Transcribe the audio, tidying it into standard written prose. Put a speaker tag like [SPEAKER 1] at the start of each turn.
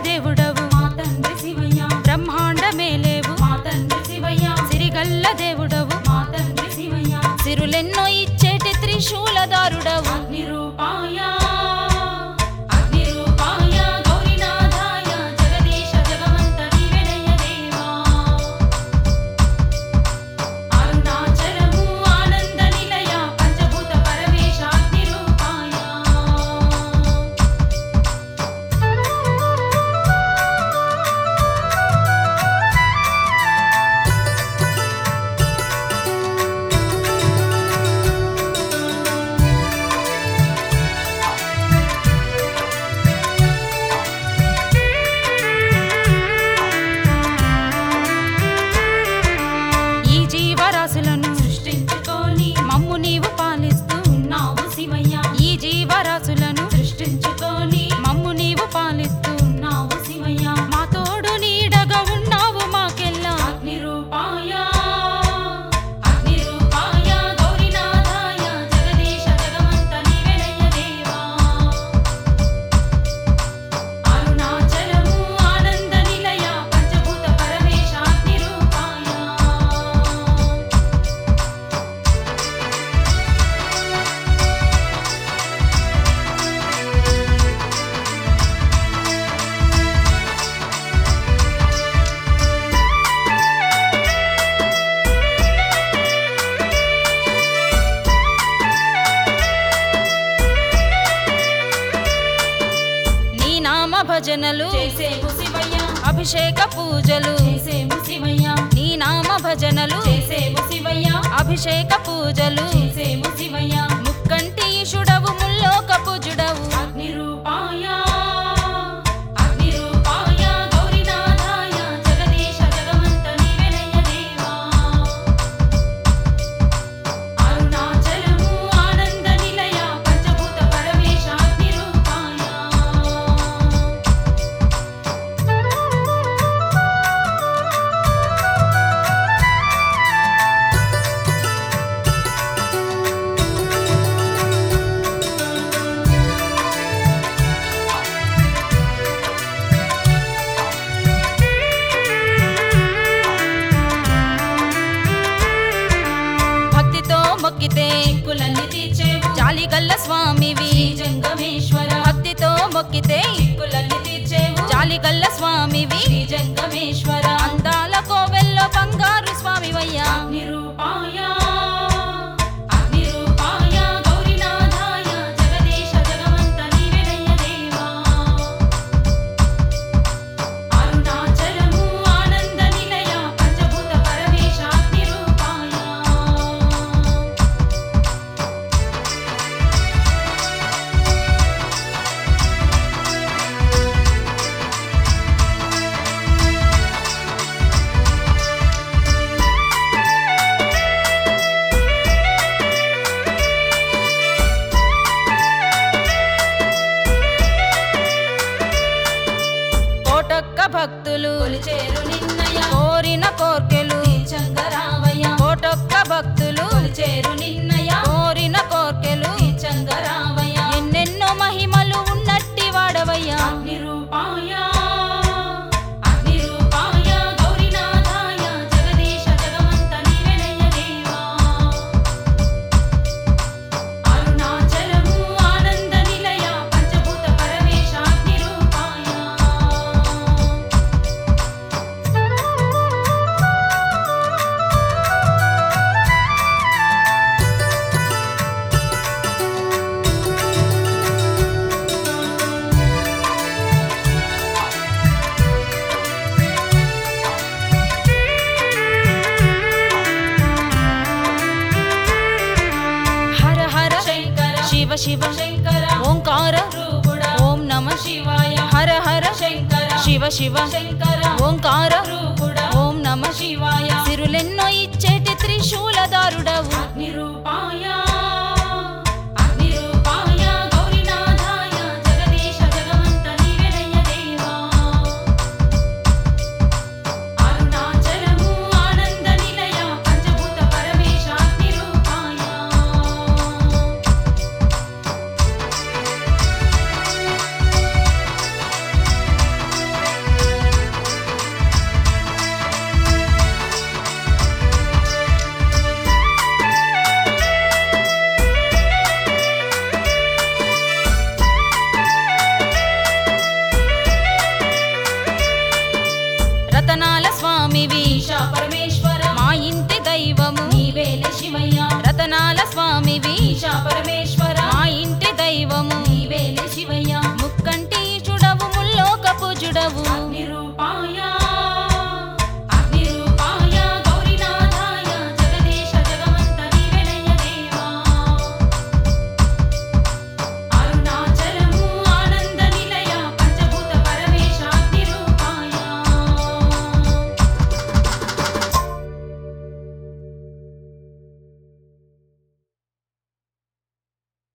[SPEAKER 1] దేవుడవు
[SPEAKER 2] మా తండ్రి శివయ్య,
[SPEAKER 1] బ్రహ్మాండ మేలేవు
[SPEAKER 2] మా తండ్రి శివయ్య,
[SPEAKER 1] సిరిగల్ల దేవుడవు
[SPEAKER 2] మా తండ్రి శివయ్య,
[SPEAKER 1] సిరులెన్నో ఇచ్చేటి త్రిశూలదారుడవు
[SPEAKER 2] అగ్ని రూపాయ అగ్ని రూపాయ గౌరీనాథాయ జగదీశ జగమంత నీవెనయ్య దేవా. అరుణాచలము ఆనంద నిలయ పంచభూత పరమేశ అగ్ని రూపాయ.
[SPEAKER 1] ఈ జీవరాశులను
[SPEAKER 2] సృష్టించుకొని
[SPEAKER 1] మమ్ము నీవు పాలిస్తూ
[SPEAKER 2] ఉన్నావు శివయ్య,
[SPEAKER 1] ఈ జీవరాశులను
[SPEAKER 2] సృష్టించుకొని
[SPEAKER 1] మమ్ము నీవు పాలిస్తూ
[SPEAKER 2] ఉన్నావు శివయ్య.
[SPEAKER 1] మా తోడు నీడగా ఉన్నావు మాకెల్లా
[SPEAKER 2] అగ్ని రూపాయ అగ్ని రూపాయ గౌరీనాథాయ జగదీశ జగమంత నీవెనయ్య దేవా. అరుణాచలము ఆనంద నిలయ పంచభూత పరమేశ అగ్ని రూపాయ.
[SPEAKER 1] నీ నామ భజనలు
[SPEAKER 2] చేసేము శివయ్య,
[SPEAKER 1] అభిషేక పూజలు
[SPEAKER 2] చేసేము శివయ్య,
[SPEAKER 1] నీ నామ భజనలు
[SPEAKER 2] చేసేము శివయ్య,
[SPEAKER 1] అభిషేక పూజలు
[SPEAKER 2] చేసేము శివయ్య.
[SPEAKER 1] ముక్కంటి ఈశుడవు ముల్లోక పూజుడవు
[SPEAKER 2] అగ్ని రూపాయ అగ్ని రూపాయ గౌరీనాథాయ జగదీశ జగమంత నీవెనయ్య దేవా. అరుణాచలము ఆనంద నిలయ పంచభూత పరమేశ అగ్ని రూపాయ.
[SPEAKER 1] భక్తితో మొక్కితే
[SPEAKER 2] చిక్కులన్నీ తీర్చేవు
[SPEAKER 1] జాలిగల్ల స్వామివి
[SPEAKER 2] శ్రీ జంగమేశ్వర,
[SPEAKER 1] భక్తితో మొక్కితే
[SPEAKER 2] చిక్కులన్నీ తీర్చేవు
[SPEAKER 1] జాలిగల్ల స్వామివి
[SPEAKER 2] శ్రీ జంగమేశ్వర.
[SPEAKER 1] అందాల కోవెల్లో బంగారు స్వామివయ్యా
[SPEAKER 2] అగ్ని రూపాయ అగ్ని రూపాయ గౌరీనాథాయ జగదీశ జగమంత నీవెనయ్య దేవా. అరుణాచలము ఆనంద నిలయ పంచభూత పరమేశ అగ్ని రూపాయ.
[SPEAKER 1] కోటొక్క భక్తులు
[SPEAKER 2] కొలిచేరు నిన్నయ
[SPEAKER 1] కోరిన కోర్కెలు
[SPEAKER 2] చంగరావయ్య,
[SPEAKER 1] కోటొక్క భక్తులు
[SPEAKER 2] కొలిచేరు నిన్నయ
[SPEAKER 1] కోరిన కోర్కెలు
[SPEAKER 2] చంగరావయ్య.
[SPEAKER 1] ఎన్నెన్నో మహిమలు ఉన్నట్టి వాడవయ్యా
[SPEAKER 2] అగ్ని రూపాయ అగ్ని రూపాయ గౌరీనాథాయ జగదీశ జగమంత నీవెనయ్య దేవా. అరుణాచలము ఆనంద నిలయ పంచభూత పరమేశ అగ్ని రూపాయ.
[SPEAKER 1] హర హర
[SPEAKER 2] శంకర
[SPEAKER 1] శివ శివ
[SPEAKER 2] శంకర
[SPEAKER 1] ఓంకార
[SPEAKER 2] రూపుడా
[SPEAKER 1] ఓం నమ
[SPEAKER 2] శివాయ.
[SPEAKER 1] హర హర
[SPEAKER 2] శంకర
[SPEAKER 1] శివ శివ
[SPEAKER 2] శంకర
[SPEAKER 1] ఓంకార
[SPEAKER 2] రూపుడా
[SPEAKER 1] ఓం నమ
[SPEAKER 2] శివాయ.
[SPEAKER 1] సిరులెన్నో ఇచ్చేటి త్రిశూలదారుడవు
[SPEAKER 2] అగ్ని రూపాయ అగ్ని రూపాయ గౌరీనాథాయ జగదీశ జగమంత నీవెనయ్య దేవా. అరుణాచలము ఆనంద నిలయ పంచభూత పరమేశ అగ్ని రూపాయ.
[SPEAKER 1] స్వామివి
[SPEAKER 2] ఈశా పరమేశ్వర